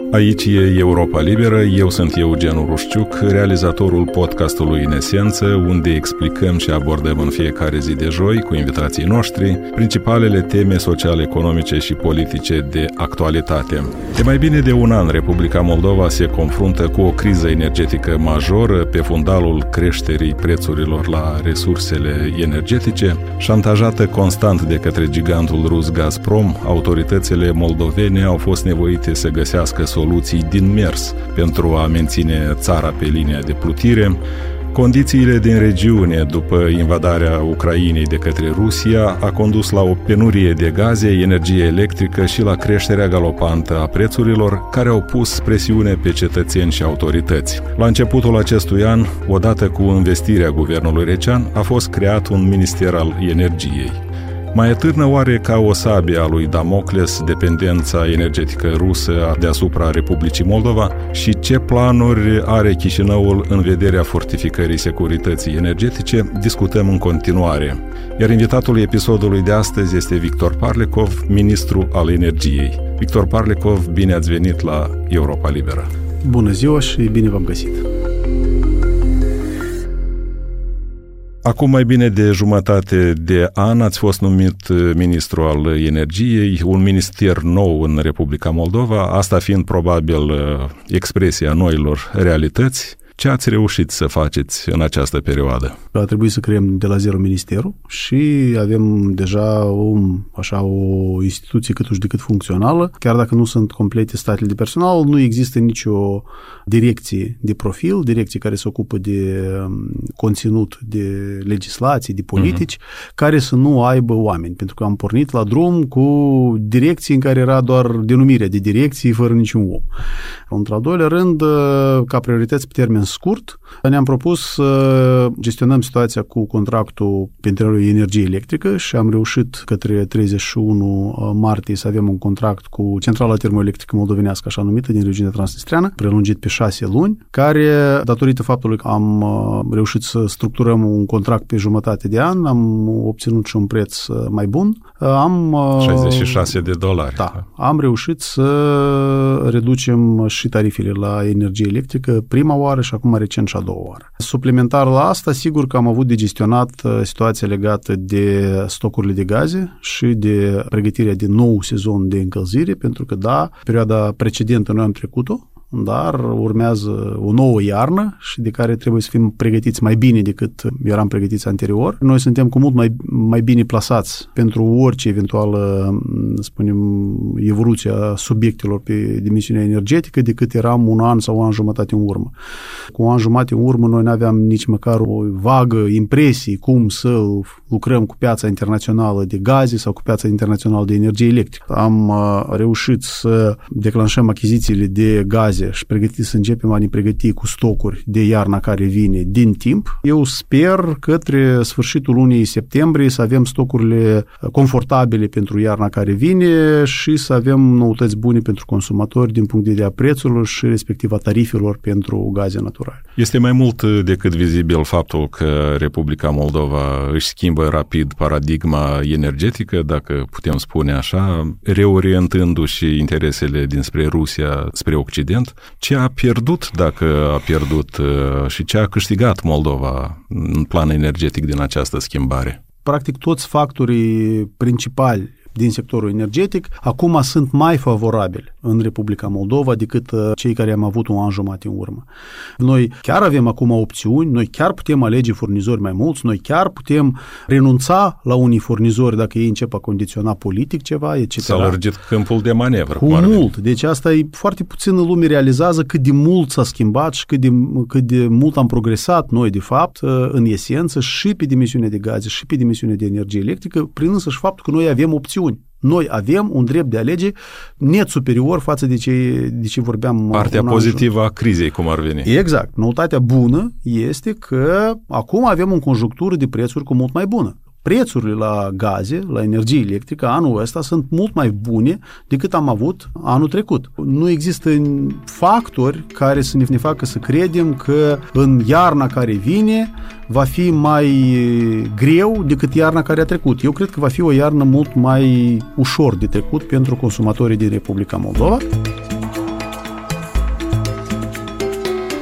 Aici e Europa Liberă, eu sunt Eugen Urușciuc, realizatorul podcastului În Esență, unde explicăm și abordăm în fiecare zi de joi, cu invitații noștri, principalele teme sociale, economice și politice de actualitate. De mai bine de un an, Republica Moldova se confruntă cu o criză energetică majoră pe fundalul creșterii prețurilor la resursele energetice. Șantajată constant de către gigantul rus Gazprom, autoritățile moldovene au fost nevoite să găsească soluții din mers pentru a menține țara pe linia de plutire. Condițiile din regiune după invadarea Ucrainei de către Rusia a condus la o penurie de gaze, energie electrică și la creșterea galopantă a prețurilor, care au pus presiune pe cetățeni și autorități. La începutul acestui an, odată cu învestirea guvernului Recean, a fost creat un minister al energiei. Mai atârnă oare ca o sabie a lui Damocles dependența energetică rusă deasupra Republicii Moldova și ce planuri are Chișinăul în vederea fortificării securității energetice, discutăm în continuare. Iar invitatul episodului de astăzi este Victor Parlecov, ministru al energiei. Victor Parlecov, bine ați venit la Europa Liberă. Bună ziua și bine v-am găsit! Acum mai bine de jumătate de an ați fost numit ministru al energiei, un minister nou în Republica Moldova, asta fiind probabil expresia noilor realități. Ce ați reușit să faceți în această perioadă? A trebuit să creăm de la zero ministerul și avem deja o instituție cât uși de cât funcțională. Chiar dacă nu sunt complete statele de personal, nu există nicio direcție de profil, direcție care se ocupă de conținut, de legislație, de politici, care să nu aibă oameni. Pentru că am pornit la drum cu direcții în care era doar denumirea de direcții fără niciun om. Într-al doilea rând, ca priorități pe termen scurt, ne-am propus să gestionăm situația cu contractul pentru energie electrică și am reușit către 31 martie să avem un contract cu centrala termoelectrică moldovenească, așa numită, din regiunea transnistreană, prelungit pe 6 luni, care, datorită faptului că am reușit să structurăm un contract pe jumătate de an, am obținut și un preț mai bun. $66. Da, am reușit să reducem și tarifele la energie electrică prima oară și acum recent și a doua oară. Suplimentar la asta, sigur că am avut de gestionat situația legată de stocurile de gaze și de pregătirea de nou sezon de încălzire, pentru că, perioada precedentă noi am trecut-o, dar urmează o nouă iarnă și de care trebuie să fim pregătiți mai bine decât eram pregătiți anterior. Noi suntem cu mult mai bine plasați pentru orice eventuală, evoluție a subiectelor pe dimensiunea energetică decât eram un an sau un an jumătate în urmă. Cu un an jumătate în urmă noi nu aveam nici măcar o vagă impresie cum să lucrăm cu piața internațională de gaze sau cu piața internațională de energie electrică. Am reușit să declanșăm achizițiile de gaze și să începem a ne pregăti cu stocuri de iarna care vine din timp. Eu sper către sfârșitul lunii septembrie să avem stocurile confortabile pentru iarna care vine și să avem noutăți bune pentru consumatori din punct de vedere a prețurilor și respectiv a tarifelor pentru gaze naturale. Este mai mult decât vizibil faptul că Republica Moldova își schimbă rapid paradigma energetică, dacă putem spune așa, reorientându-și interesele dinspre Rusia spre Occident. Ce a pierdut, dacă a pierdut, și ce a câștigat Moldova în plan energetic din această schimbare? Practic toți factorii principali din sectorul energetic acum sunt mai favorabili în Republica Moldova decât cei care am avut un an jumătate în urmă. Noi chiar avem acum opțiuni, noi chiar putem alege furnizori mai mulți, noi chiar putem renunța la unii furnizori dacă ei încep a condiționa politic ceva, etc. S-a lărgit câmpul de manevră. Cu mult. Deci asta e foarte puțină lume realizează cât de mult s-a schimbat și cât de mult am progresat noi, de fapt, în esență și pe dimensiunea de gaze și pe dimensiunea de energie electrică, prin însăși faptul că noi avem opțiuni. Noi avem un drept de a alege net superior față de ce vorbeam. Partea pozitivă a crizei, cum ar veni. Exact. Noutatea bună este că acum avem o conjunctură de prețuri cu mult mai bună. Prețurile la gaze, la energie electrică, anul ăsta sunt mult mai bune decât am avut anul trecut. Nu există factori care să ne facă să credem că în iarna care vine va fi mai greu decât iarna care a trecut. Eu cred că va fi o iarnă mult mai ușor de trecut pentru consumatorii din Republica Moldova.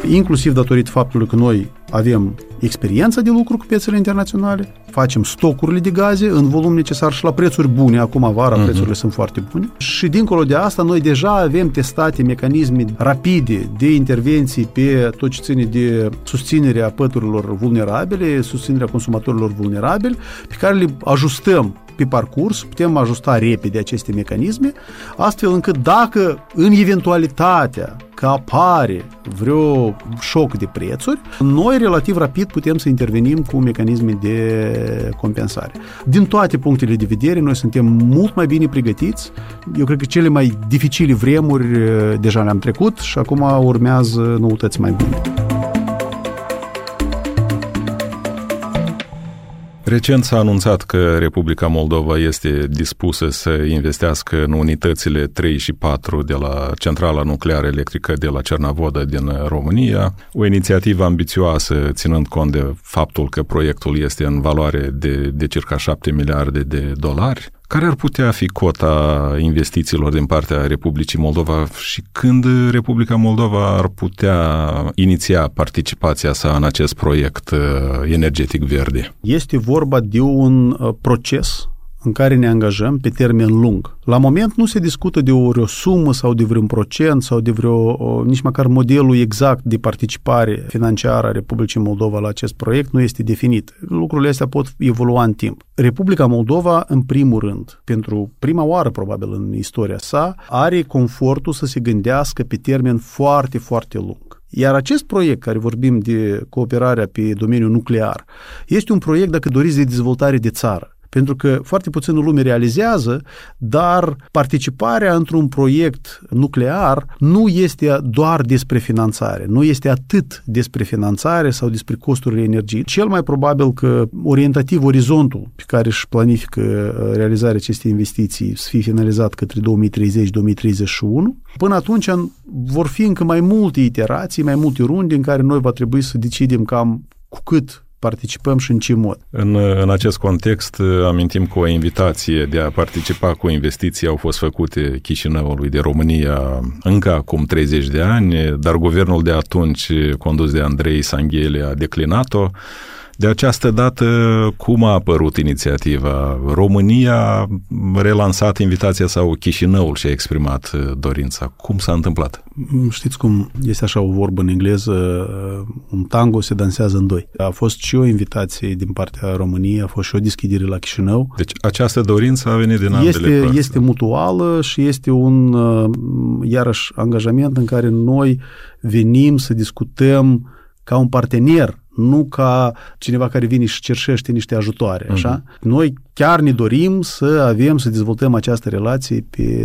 inclusiv datorită faptului că noi avem experiența de lucru cu piețele internaționale, facem stocurile de gaze în volum necesar și la prețuri bune, acum vara prețurile sunt foarte bune. Și dincolo de asta, noi deja avem testate mecanisme rapide de intervenții pe tot ce ține de susținerea păturilor vulnerabile, susținerea consumatorilor vulnerabili, pe care le ajustăm pe parcurs, putem ajusta repede aceste mecanisme, astfel încât dacă în eventualitatea că apare vreo șoc de prețuri, noi relativ rapid putem să intervenim cu mecanisme de compensare. Din toate punctele de vedere, noi suntem mult mai bine pregătiți. Eu cred că cele mai dificile vremuri deja le-am trecut și acum urmează noutăți mai bune. Recent s-a anunțat că Republica Moldova este dispusă să investească în unitățile 3 și 4 de la centrala nucleară electrică de la Cernavodă din România, o inițiativă ambițioasă ținând cont de faptul că proiectul este în valoare de circa 7 miliarde de dolari. Care ar putea fi cota investițiilor din partea Republicii Moldova și când Republica Moldova ar putea iniția participația sa în acest proiect energetic verde? Este vorba de un proces în care ne angajăm pe termen lung. La moment nu se discută de o sumă sau de vreun procent sau de nici măcar modelul exact de participare financiară a Republicii Moldova la acest proiect nu este definit. Lucrurile astea pot evolua în timp. Republica Moldova, în primul rând, pentru prima oară probabil în istoria sa, are confortul să se gândească pe termen foarte, foarte lung. Iar acest proiect, care vorbim de cooperarea pe domeniul nuclear, este un proiect, dacă doriți, de dezvoltare de țară. Pentru că foarte puțină lume realizează, dar participarea într-un proiect nuclear nu este doar despre finanțare, nu este atât despre finanțare sau despre costurile energiei. Cel mai probabil că orientativ orizontul pe care își planifică realizarea acestei investiții să fie finalizat către 2030-2031, până atunci vor fi încă mai multe iterații, mai multe runde în care noi va trebui să decidem cam cu cât participăm și în ce mod. În acest context, amintim că o invitație de a participa cu investiții au fost făcute Chișinăului de România încă acum 30 de ani, dar guvernul de atunci, condus de Andrei Sanghele, a declinat-o. De această dată, cum a apărut inițiativa? România a relansat invitația sau Chișinăul și-a exprimat dorința? Cum s-a întâmplat? Știți cum este așa o vorbă în engleză, un tango se dansează în doi. A fost și o invitație din partea României, a fost și o deschidere la Chișinău. Deci această dorință a venit din ambele părți. Este mutuală și este un, iarăși, angajament în care noi venim să discutăm ca un partener, nu ca cineva care vine și cerșește niște ajutoare, așa? Noi chiar ne dorim să dezvoltăm această relație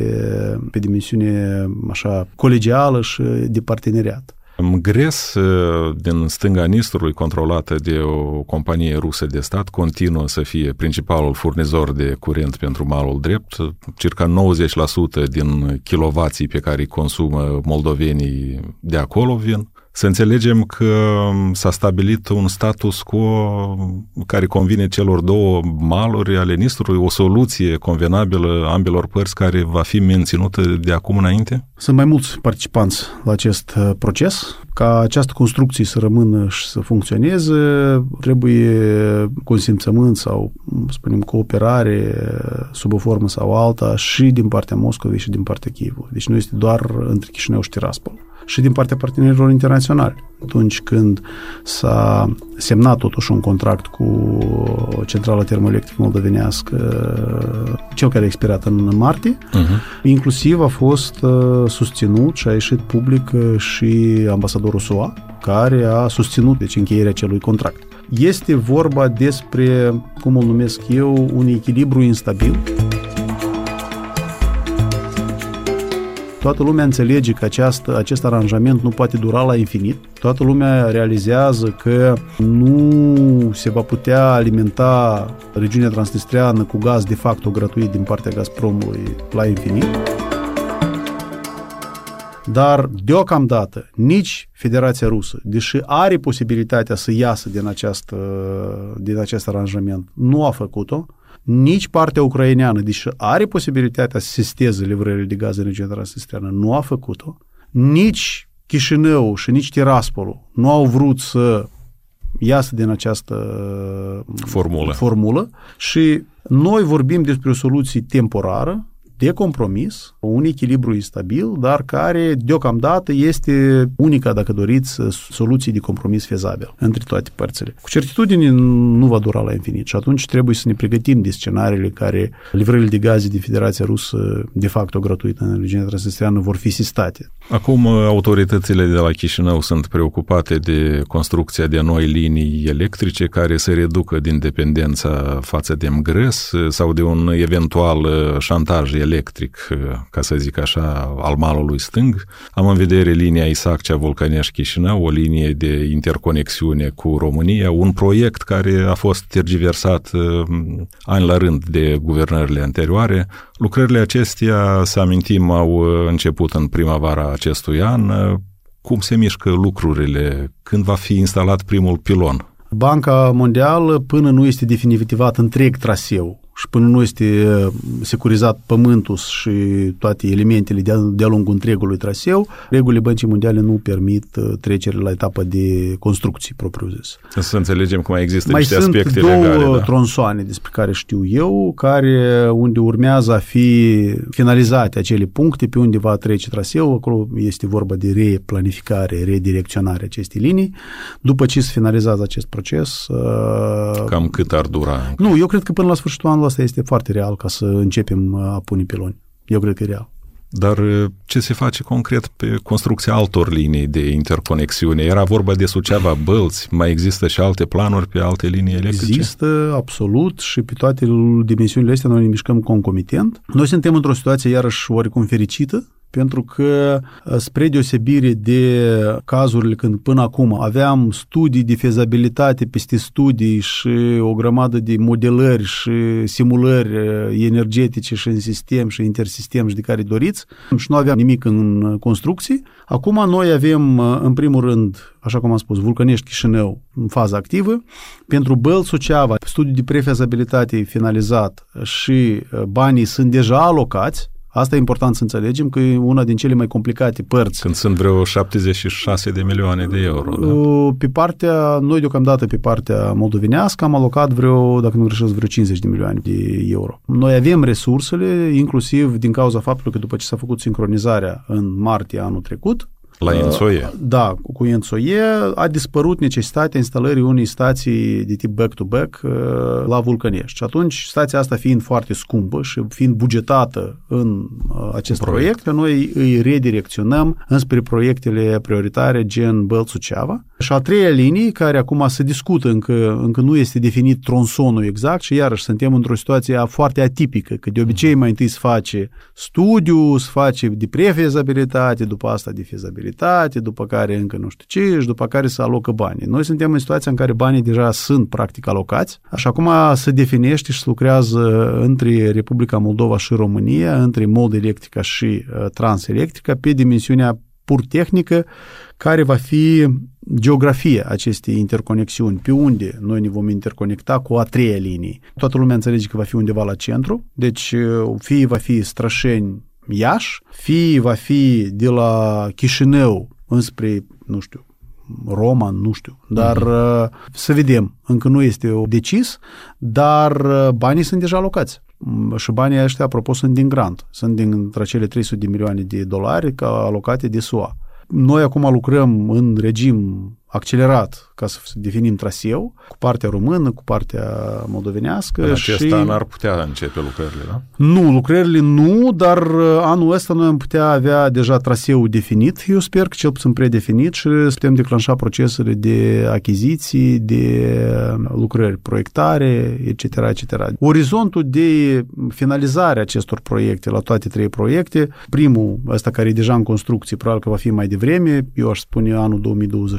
pe dimensiune așa colegială și de parteneriat. Gres din stânga Nistrului, controlată de o companie rusă de stat, continuă să fie principalul furnizor de curent pentru malul drept. Circa 90% din kilovații pe care îi consumă moldovenii de acolo vin. Să înțelegem că s-a stabilit un status quo care convine celor două maluri ale Nistrului, o soluție convenabilă ambelor părți care va fi menținută de acum înainte? Sunt mai mulți participanți la acest proces. Ca această construcție să rămână și să funcționeze, trebuie consimțământ sau, spunem, cooperare sub o formă sau alta și din partea Moscovei și din partea Chievului. Deci nu este doar între Chișinău și Tiraspol. Și din partea partenerilor internaționali. Atunci când s-a semnat totuși un contract cu centrala termoelectrică moldovenească, cel care a expirat în martie, inclusiv a fost susținut și a ieșit public și ambasadorul SUA, care a susținut încheierea acelui contract. Este vorba despre, cum îl numesc eu, un echilibru instabil. Toată lumea înțelege că acest aranjament nu poate dura la infinit. Toată lumea realizează că nu se va putea alimenta regiunea transnistreană cu gaz de facto gratuit din partea Gazpromului la infinit. Dar, deocamdată, nici Federația Rusă, deși are posibilitatea să iasă din acest aranjament, nu a făcut-o. Nici partea ucraineană, deși are posibilitatea să sisteze livrările de gaz în regiunea transnistreană, nu a făcut-o. Nici Chișinău și nici Tiraspolul nu au vrut să iasă din această formulă și noi vorbim despre o soluție temporară, de compromis, un echilibru stabil, dar care deocamdată este unica, dacă doriți, soluție de compromis fezabil între toate părțile. Cu certitudine nu va dura la infinit și atunci trebuie să ne pregătim de scenariile care livrările de gaze din Federația Rusă, de facto gratuită în regiunea transnistreană, vor fi sistate. Acum autoritățile de la Chișinău sunt preocupate de construcția de noi linii electrice care să reducă din dependența față de mgres sau de un eventual șantaj electric, ca să zic așa, al malului stâng. Am în vedere linia Isaccea-Vulcănești-Chișinău, o linie de interconexiune cu România, un proiect care a fost tergiversat ani la rând de guvernările anterioare. Lucrările acestea, să amintim, au început în primăvara acestui an. Cum se mișcă lucrurile? Când va fi instalat primul pilon? Banca Mondială, până nu este definitivat întreg traseu și până nu este securizat pământul și toate elementele de-a lungul întregului traseu, regulile Băncii Mondiale nu permit trecerea la etapă de construcții propriu-zis. Să înțelegem că mai există niște aspecte legale. Mai sunt două tronsoane despre care știu eu, unde urmează a fi finalizate acele puncte pe unde va trece traseul. Acolo este vorba de replanificare, redirecționare acestei linii. După ce se finalizează acest proces... Cam cât ar dura? Nu, eu cred că până la sfârșitul anului ăsta este foarte real ca să începem a pune piloni. Eu cred că e real. Dar ce se face concret pe construcția altor linii de interconexiune? Era vorba de Suceava-Bălți, mai există și alte planuri pe alte linii electrice? Există, absolut, și pe toate dimensiunile astea noi ne mișcăm concomitent. Noi suntem într-o situație iarăși oarecum fericită, pentru că, spre deosebire de cazurile când până acum aveam studii de fezabilitate peste studii și o grămadă de modelări și simulări energetice și în sistem și intersistem și de care doriți și nu aveam nimic în construcții, acum noi avem, în primul rând, așa cum am spus, Vulcănești-Chișinău în fază activă, pentru Bălți-Suceava, studiul de prefezabilitate finalizat și banii sunt deja alocați. Asta e important să înțelegem, că e una din cele mai complicate părți. Când sunt vreo 76 de milioane de euro, da? Pe partea, noi deocamdată pe partea moldovenească am alocat dacă nu greșesc, vreo 50 de milioane de euro. Noi avem resursele, inclusiv din cauza faptului că după ce s-a făcut sincronizarea în martie anul trecut, la Ențoie? Da, cu Ențoie a dispărut necesitatea instalării unei stații de tip back-to-back la Vulcănești. Și atunci, stația asta fiind foarte scumpă și fiind bugetată în acest proiect, noi îi redirecționăm înspre proiectele prioritare gen Bălți-Suceava. Și a treia linie, care acum se discută, încă nu este definit tronsonul exact și iarăși suntem într-o situație foarte atipică, că de obicei mai întâi se face studiu, se face de prefezabilitate, după asta de fezabilitate, după care încă nu știu ce și după care se alocă banii. Noi suntem în situația în care banii deja sunt practic alocați și acum se definește și se lucrează între Republica Moldova și România, între Moldelectrica și Transelectrica pe dimensiunea pur tehnică, care va fi geografia acestei interconexiuni, pe unde noi ne vom interconecta cu a treia linie. Toată lumea înțelege că va fi undeva la centru, deci fie va fi Strășeni-Iași, fie va fi de la Chișinău înspre, nu știu, Roma, nu știu, dar să vedem, încă nu este decis, dar banii sunt deja alocați. Și banii ăștia, apropo, sunt din grant, sunt dintre cele 300 de milioane de dolari alocate de SUA. Noi acum lucrăm în regim accelerat ca să definim traseu cu partea română, cu partea moldovenească. În acest an ar putea începe lucrările, da? Nu, lucrările nu, dar anul ăsta noi am putea avea deja traseul definit, eu sper că cel puțin predefinit și putem declanșa procesele de achiziții, de lucrări, proiectare, etc., etc. Orizontul de finalizare acestor proiecte, la toate trei proiecte, primul, ăsta care e deja în construcție, probabil că va fi mai devreme, eu aș spune anul 2025,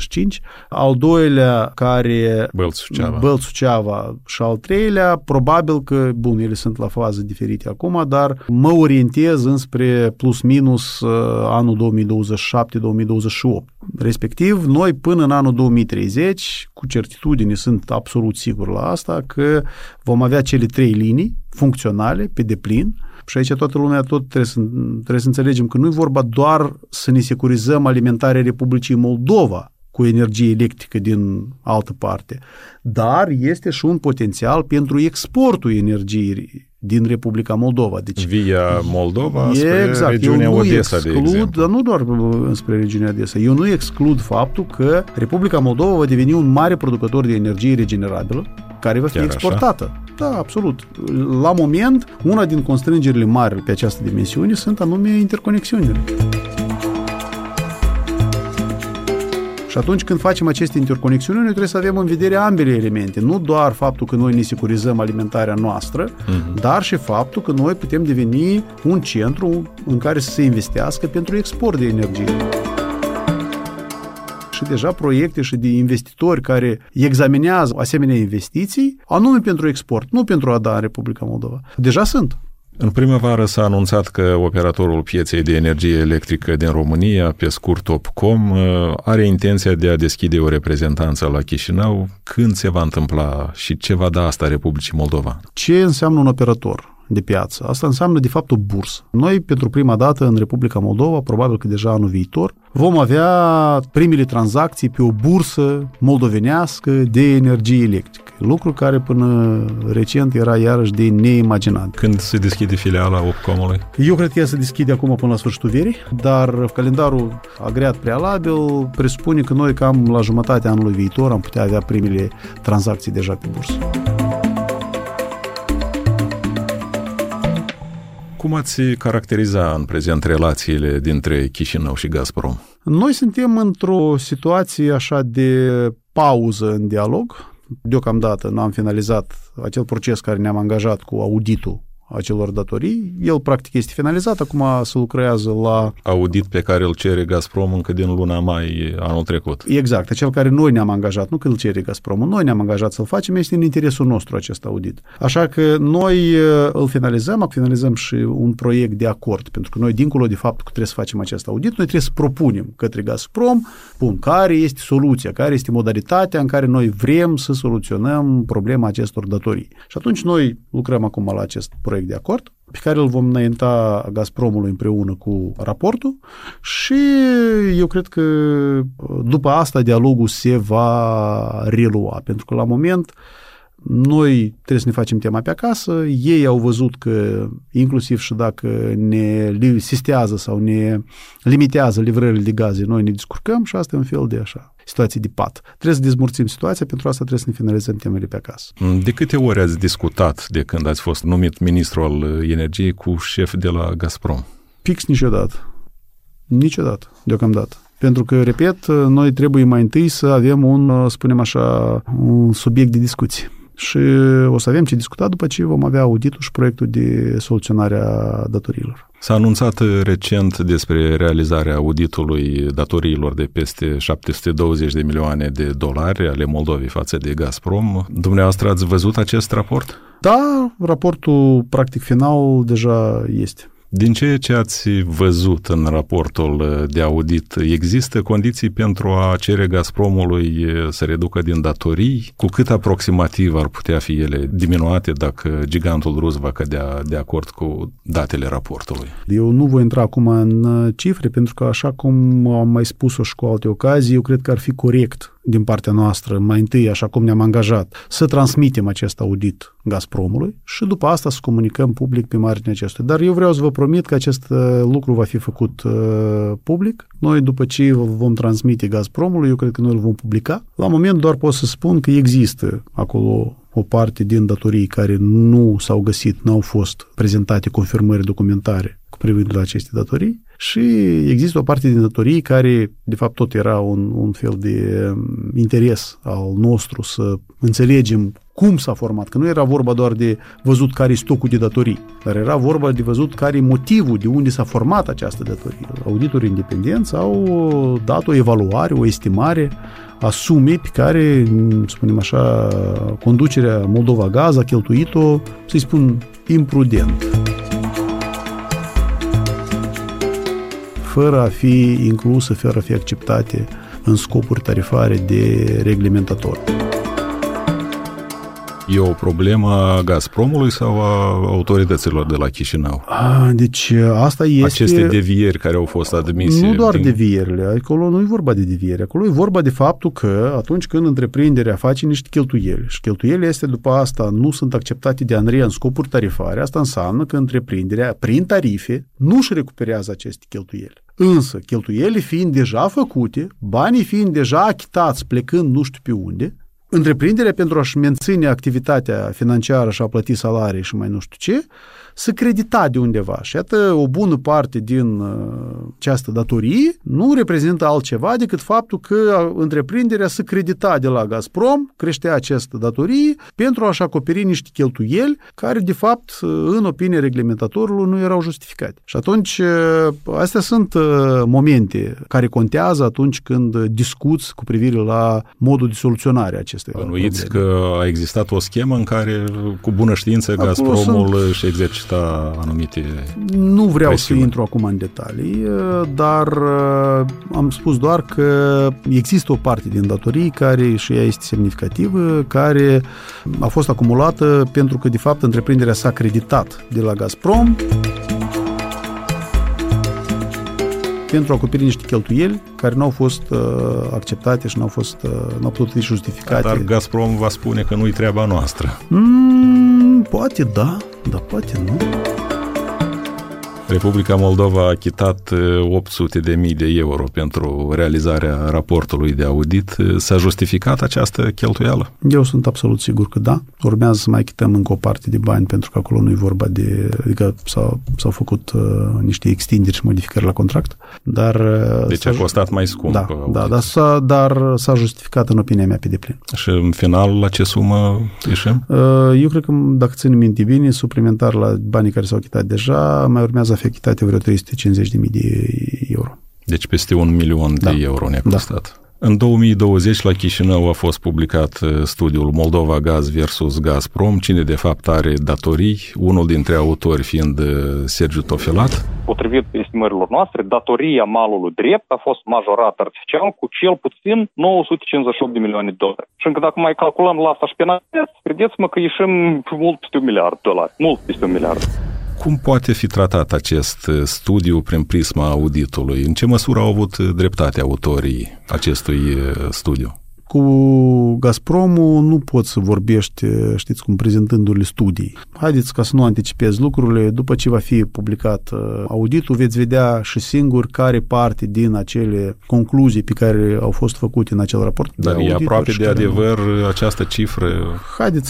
al doilea care Bălți-Suceava și al treilea, probabil că, bun, ele sunt la faze diferite acum, dar mă orientez înspre plus minus anul 2027-2028. Respectiv, noi până în anul 2030, cu certitudine sunt absolut sigur la asta, că vom avea cele 3 linii funcționale pe deplin. Și aici toată lumea trebuie să înțelegem că nu e vorba doar să ne securizăm alimentarea Republicii Moldova cu energie electrică din altă parte, dar este și un potențial pentru exportul energiei din Republica Moldova. Deci, via Moldova spre regiunea Odessa, de exemplu. Dar nu doar spre regiunea Odessa. Eu nu exclud faptul că Republica Moldova va deveni un mare producător de energie regenerabilă care va fi exportată. Așa? Da, absolut. La moment, una din constrângerile mari pe această dimensiune sunt anume interconexiunile. Și atunci când facem aceste interconexiuni, noi trebuie să avem în vedere ambele elemente. Nu doar faptul că noi ne securizăm alimentarea noastră, dar și faptul că noi putem deveni un centru în care să se investească pentru export de energie. Și deja proiecte și de investitori care examinează asemenea investiții, anume pentru export, nu pentru a da în Republica Moldova. Deja sunt. În primăvară s-a anunțat că operatorul pieței de energie electrică din România, pe scurt Opcom, are intenția de a deschide o reprezentanță la Chișinău. Când se va întâmpla și ce va da asta Republicii Moldova? Ce înseamnă un operator de piață? Asta înseamnă de fapt o bursă. Noi pentru prima dată în Republica Moldova, probabil că deja anul viitor, vom avea primele tranzacții pe o bursă moldovenească de energie electrică. Lucru care până recent era iarăși de neimaginat. Când se deschide filiala Opcomului? Eu cred că ea se deschide acum până la sfârșitul verii, dar calendarul agreat prealabil presupune că noi cam la jumătatea anului viitor am putea avea primele tranzacții deja pe bursă. Cum ați caracteriza în prezent relațiile dintre Chișinău și Gazprom? Noi suntem într-o situație așa de pauză în dialog. Deocamdată n-am finalizat acel proces care ne-am angajat cu auditul acelor datorii. El practic este finalizat, acum se lucrează la... Audit pe care îl cere Gazprom încă din luna mai anul trecut. Exact, acel care noi ne-am angajat, nu că îl cere Gazpromul, noi ne-am angajat să-l facem, este în interesul nostru acest audit. Așa că noi îl finalizăm și un proiect de acord, pentru că noi, dincolo de faptul că trebuie să facem acest audit, noi trebuie să propunem către Gazprom, care este soluția, care este modalitatea în care noi vrem să soluționăm problema acestor datorii. Și atunci noi lucrăm acum la acest proiect de acord, pe care îl vom înainta Gazpromului împreună cu raportul și eu cred că după asta dialogul se va relua, pentru că la moment noi trebuie să ne facem tema pe acasă, ei au văzut că inclusiv și dacă ne sistează sau ne limitează livrările de gaze, noi ne descurcăm și asta e un fel de așa situație de pat. Trebuie să dezmurțim situația, pentru asta trebuie să ne finalizăm temele pe acasă. De câte ori ați discutat de când ați fost numit ministru al energiei cu șef de la Gazprom? Fix niciodată. Niciodată, deocamdată. Pentru că, repet, noi trebuie mai întâi să avem un subiect de discuție. Și o să avem ce discuta după ce vom avea auditul și proiectul de soluționare a datoriilor. S-a anunțat recent despre realizarea auditului datoriilor de peste 720 de milioane de dolari ale Moldovei față de Gazprom. Dumneavoastră ați văzut acest raport? Da, raportul practic final deja este. Din ceea ce ați văzut în raportul de audit, există condiții pentru a cere Gazpromului să reducă din datorii? Cu cât aproximativ ar putea fi ele diminuate dacă gigantul rus va cădea de acord cu datele raportului? Eu nu voi intra acum în cifre, pentru că așa cum am mai spus-o și cu alte ocazii, eu cred că ar fi corect din partea noastră, mai întâi, așa cum ne-am angajat, să transmitem acest audit Gazpromului și după asta să comunicăm public pe marginea acestuia. Dar eu vreau să vă promit că acest lucru va fi făcut public. Noi, după ce vom transmite Gazpromului, eu cred că noi îl vom publica. La moment doar pot să spun că există acolo o parte din datorii care nu s-au găsit, n-au fost prezentate confirmări documentare cu privire la aceste datorii. Și există o parte din datorii care, de fapt, tot era un fel de interes al nostru să înțelegem cum s-a format, că nu era vorba doar de văzut care e stocul de datorii, dar era vorba de văzut care e motivul, de unde s-a format această datorie. Auditorii independenți au dat o evaluare, o estimare a sumei pe care, spunem așa, conducerea Moldova Gaz a cheltuit-o, să-i spun, imprudent. Fără a fi inclusă, fără a fi acceptate în scopuri tarifare de reglementator. E o problemă a Gazpromului sau a autorităților de la Chișinău? Deci asta este... Aceste devieri care au fost admise... Nu doar devierile, acolo nu e vorba de deviere, acolo e vorba de faptul că atunci când întreprinderea face niște cheltuieli și cheltuielile astea după asta nu sunt acceptate de ANRE în scopuri tarifare, asta înseamnă că întreprinderea, prin tarife, nu își recuperează aceste cheltuieli. Însă, cheltuielile fiind deja făcute, banii fiind deja achitați plecând nu știu pe unde, întreprinderea, pentru a-și menține activitatea financiară și a plăti salarii și mai nu știu ce, să credita de undeva. Și iată, o bună parte din această datorie nu reprezintă altceva decât faptul că întreprinderea să credita de la Gazprom, creștea această datorie pentru a-și acoperi niște cheltuieli care, de fapt, în opinia reglementatorului, nu erau justificate. Și atunci, astea sunt momente care contează atunci când discuți cu privire la modul de soluționare a acestei probleme. Bănuiți că a existat o schemă în care, cu bună știință, Gazpromul își exercita anumite Nu vreau presiuni. să intru acum în detalii, dar am spus doar că există o parte din datorii care și ea este semnificativă, care a fost acumulată pentru că, de fapt, întreprinderea s-a creditat de la Gazprom pentru a acoperi niște cheltuieli care nu au fost acceptate și nu au putut fi justificate. Dar Gazprom va spune că nu-i treaba noastră. Poate da, dar poate nu. Republica Moldova a achitat 800.000 de euro pentru realizarea raportului de audit. S-a justificat această cheltuială? Eu sunt absolut sigur că da. Urmează să mai achităm încă o parte de bani, pentru că acolo nu e vorba de... Adică s-au făcut niște extinderi și modificări la contract, dar... Deci a costat mai scump. Dar s-a justificat în opinia mea pe deplin. Și în final, la ce sumă ieșim? Eu cred că, dacă țin minte bine, suplimentar la banii care s-au achitat deja, mai urmează a fi achitate vreo 350.000 de euro. Deci peste 1 milion de euro ne-a costat. În 2020 la Chișinău a fost publicat studiul Moldova Gaz versus Gazprom, cine de fapt are datorii, unul dintre autori fiind Sergiu Tofilat. Potrivit estimărilor noastre, datoria malului drept a fost majorată artificial cu cel puțin 958 de milioane de dolari. Și încă dacă mai calculăm la asta și pe net, credeți-mă că ieșim mult peste $1 miliard, mult peste $1 miliard. Cum poate fi tratat acest studiu prin prisma auditului? În ce măsură au avut dreptate autorii acestui studiu? Cu Gazpromul nu poți să vorbești, știți cum, prezentându-le studii. Haideți ca să nu anticipez lucrurile, după ce va fi publicat auditul, veți vedea și singur care parte din acele concluzii pe care au fost făcute în acel raport. Dar e aproape de adevăr această cifră? Haideți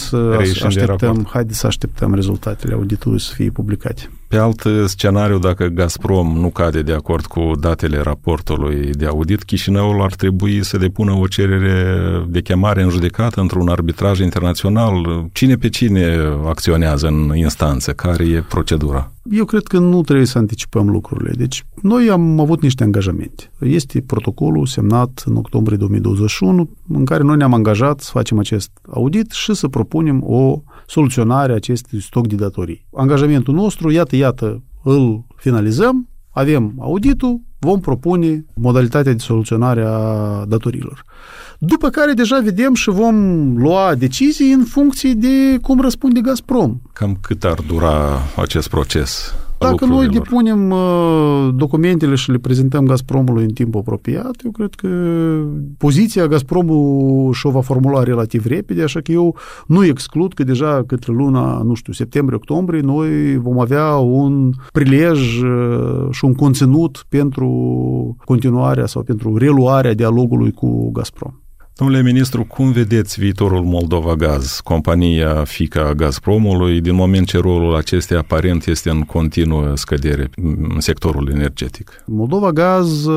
să așteptăm rezultatele auditului să fie publicate. Pe alt scenariu, dacă Gazprom nu cade de acord cu datele raportului de audit, Chișinăul ar trebui să depună o cerere de chemare în judecată într-un arbitraj internațional. Cine pe cine acționează în instanță? Care e procedura? Eu cred că nu trebuie să anticipăm lucrurile. Deci, noi am avut niște angajamente. Este protocolul semnat în octombrie 2021, în care noi ne-am angajat să facem acest audit și să propunem o soluționare a acestui stoc de datorii. Angajamentul nostru, iată, îl finalizăm, avem auditul, vom propune modalitatea de soluționare a datorilor. După care deja vedem și vom lua decizii în funcție de cum răspunde Gazprom. Cam cât ar dura acest proces? Dacă noi depunem documentele și le prezentăm Gazpromului în timp apropiat, eu cred că poziția Gazpromul și-o va formula relativ repede, așa că eu nu exclud că deja către luna, septembrie-octombrie, noi vom avea un prilej și un conținut pentru continuarea sau pentru reluarea dialogului cu Gazprom. Domnule ministru, cum vedeți viitorul Moldova Gaz, compania fiică a Gazpromului, din moment ce rolul acesteia aparent este în continuă scădere în sectorul energetic? Moldova Gaz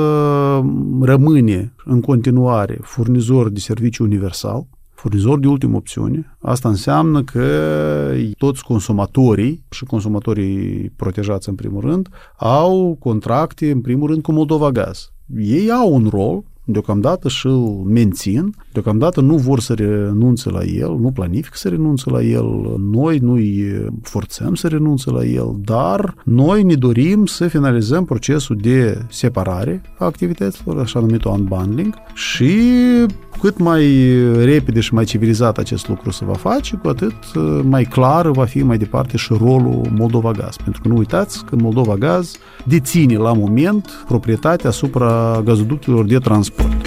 rămâne în continuare furnizor de serviciu universal, furnizor de ultimă opțiune. Asta înseamnă că toți consumatorii și consumatorii protejați în primul rând au contracte în primul rând cu Moldova Gaz. Ei au un rol, deocamdată și îl mențin, deocamdată nu vor să renunțe la el, nu planific să renunțe la el, noi nu-i forțăm să renunțe la el, dar noi ne dorim să finalizăm procesul de separare a activităților, așa numitul unbundling, și cât mai repede și mai civilizat acest lucru se va face, cu atât mai clar va fi mai departe și rolul Moldova Gaz. Pentru că nu uitați că Moldova Gaz deține la moment proprietatea asupra gazoductelor de transport.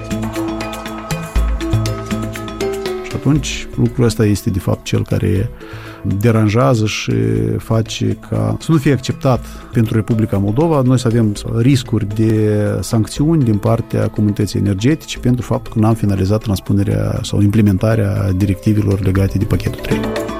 Și atunci lucrul ăsta este de fapt cel care deranjează și face ca să nu fie acceptat pentru Republica Moldova, noi să avem riscuri de sancțiuni din partea comunității energetice pentru faptul că n-am finalizat transpunerea sau implementarea directivelor legate de pachetul 3.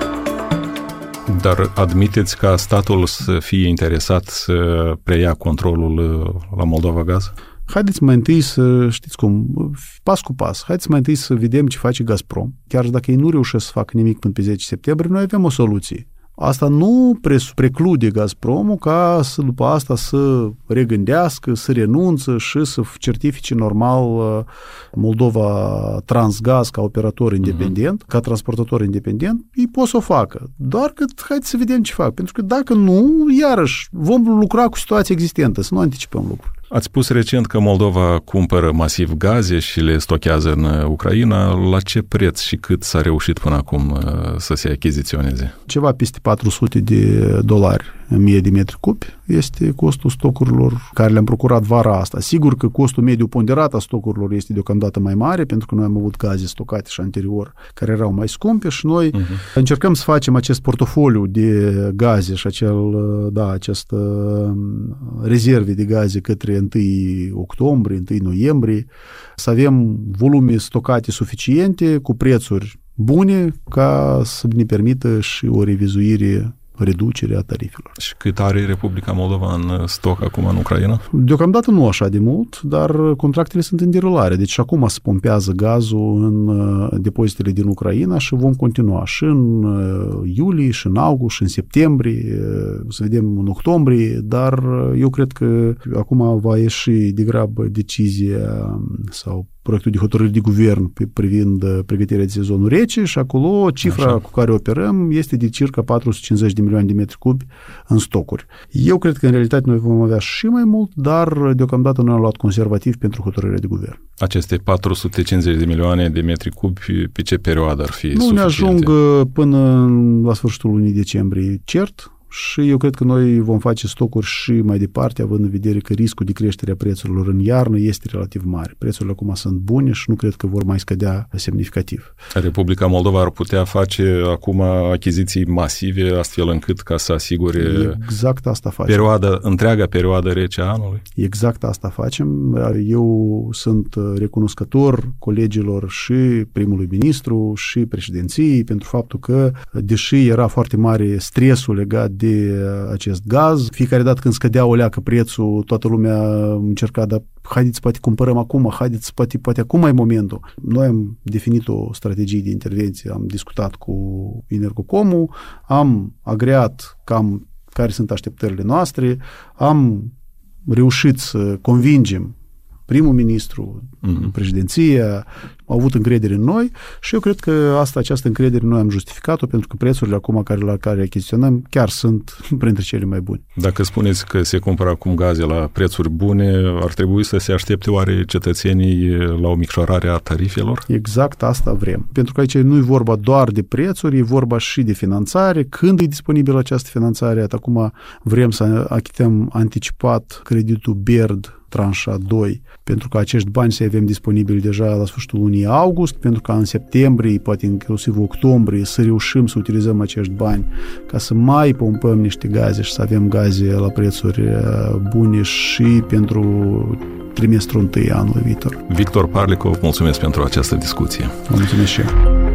Dar admiteți ca statul să fie interesat să preia controlul la Moldova Gaz? Haideți mai întâi să, știți cum, pas cu pas, haideți mai întâi să vedem ce face Gazprom. Chiar dacă ei nu reușesc să facă nimic până pe 10 septembrie, noi avem o soluție. Asta nu preclude Gazpromul ca să după asta să regândească, să renunță și să certifice normal Moldova Transgaz ca operator independent, ca transportator independent, ei pot să o facă. Doar că haideți să vedem ce fac. Pentru că dacă nu, iarăși vom lucra cu situația existentă, să nu anticipăm lucrurile. Ați spus recent că Moldova cumpără masiv gaze și le stochează în Ucraina. La ce preț și cât s-a reușit până acum să se achiziționeze? Ceva peste $400 1000 de metri cubi este costul stocurilor care le-am procurat vara asta. Sigur că costul mediu ponderat a stocurilor este deocamdată mai mare, pentru că noi am avut gaze stocate și anterior care erau mai scumpe și noi încercăm să facem acest portofoliu de gaze și această rezerve de gaze către 1 octombrie, 1 noiembrie, să avem volume stocate suficiente cu prețuri bune ca să ne permită și o revizuire, reducerea tarifelor. Și cât are Republica Moldova în stoc acum în Ucraina? Deocamdată nu așa de mult, dar contractele sunt în derulare. Deci acum se pompează gazul în depozitele din Ucraina și vom continua și în iulie, și în august, și în septembrie, să vedem în octombrie, dar eu cred că acum va ieși degrabă decizia sau proiectul de hotărâre de guvern privind pregătirea de sezonul rece și acolo cifra cu care operăm este de circa 450 de milioane de metri cubi în stocuri. Eu cred că în realitate noi vom avea și mai mult, dar deocamdată noi am luat conservativ pentru hotărârea de guvern. Aceste 450 de milioane de metri cubi pe ce perioadă ar fi suficiente? Nu ne ajung până la sfârșitul lunii decembrie, cert. Și eu cred că noi vom face stocuri și mai departe, având în vedere că riscul de creștere a prețurilor în iarnă este relativ mare. Prețurile acum sunt bune și nu cred că vor mai scădea semnificativ. Republica Moldova ar putea face acum achiziții masive, astfel încât ca să asigure exact asta facem. Întreaga perioadă rece a anului? Exact asta facem. Eu sunt recunoscător colegilor și primului ministru și președinției pentru faptul că, deși era foarte mare stresul legat de acest gaz. Fiecare dată când scădea o leacă prețul, toată lumea încerca, dar haideți, poate cumpărăm acum, haideți, poate acum e momentul. Noi am definit o strategie de intervenție, am discutat cu Energocomul, am agreat cam care sunt așteptările noastre, am reușit să convingem primul ministru, președinția, au avut încredere în noi și eu cred că această încredere noi am justificat-o pentru că prețurile acum la care achiziționăm chiar sunt printre cele mai bune. Dacă spuneți că se cumpără acum gaze la prețuri bune, ar trebui să se aștepte oare cetățenii la o micșorare a tarifelor? Exact asta vrem. Pentru că aici nu e vorba doar de prețuri, e vorba și de finanțare. Când e disponibilă această finanțare? Acum vrem să achităm anticipat creditul BERD tranșa 2, pentru că acești bani să avem disponibili deja la sfârșitul lunii august, pentru că în septembrie, poate inclusiv octombrie, să reușim să utilizăm acești bani ca să mai pompăm niște gaze și să avem gaze la prețuri bune și pentru trimestrul întâi anului viitor. Victor Parlicov, mulțumesc pentru această discuție. Mulțumesc și eu.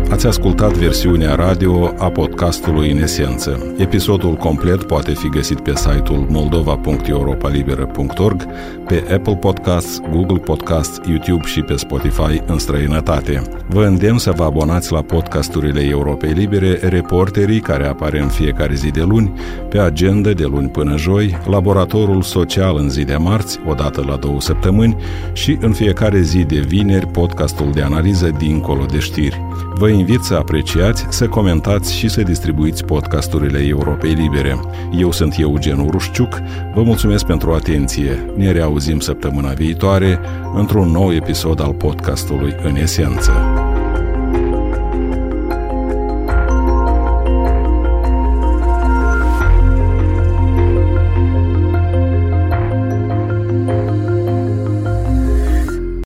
Ați ascultat versiunea radio a podcastului În Esență. Episodul complet poate fi găsit pe site-ul moldova.europalibera.org, pe Apple Podcasts, Google Podcasts, YouTube și pe Spotify în străinătate. Vă îndemn să vă abonați la podcasturile Europei Libere, Reporterii, care apare în fiecare zi de luni, pe Agenda de luni până joi, Laboratorul Social în zi de marți, o dată la 2 săptămâni, și în fiecare zi de vineri, podcastul de analiză Dincolo de știri. Vă invit să apreciați, să comentați și să distribuiți podcasturile Europei Libere. Eu sunt Eugen Urușciuc, vă mulțumesc pentru atenție. Ne reauzim săptămâna viitoare într-un nou episod al podcastului În Esență.